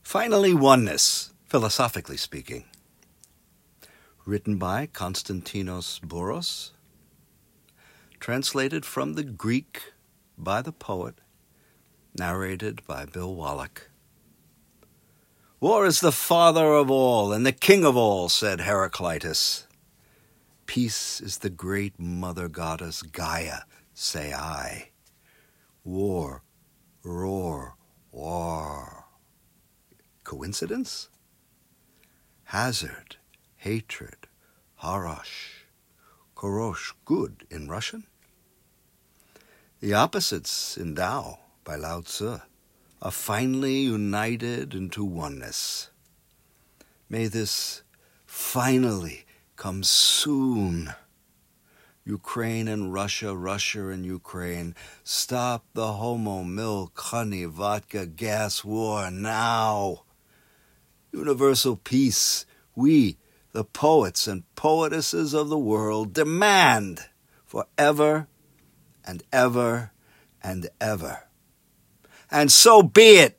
Finally, oneness, philosophically speaking. Written by Konstantinos Bouros, translated from the Greek by the poet, narrated by Bill Wallach. War is the father of all and the king of all, said Heraclitus. Peace is the great mother goddess Gaia, say I. War, roar, war. Coincidence? Hazard, hatred, harash, korosh, good in Russian? The opposites in Tao by Lao Tzu are finally united into oneness. May this finally come soon. Ukraine and Russia, Russia and Ukraine, stop the homo, milk, honey, vodka, gas war now. Universal peace, we, the poets and poetesses of the world, demand forever and ever and ever. And so be it.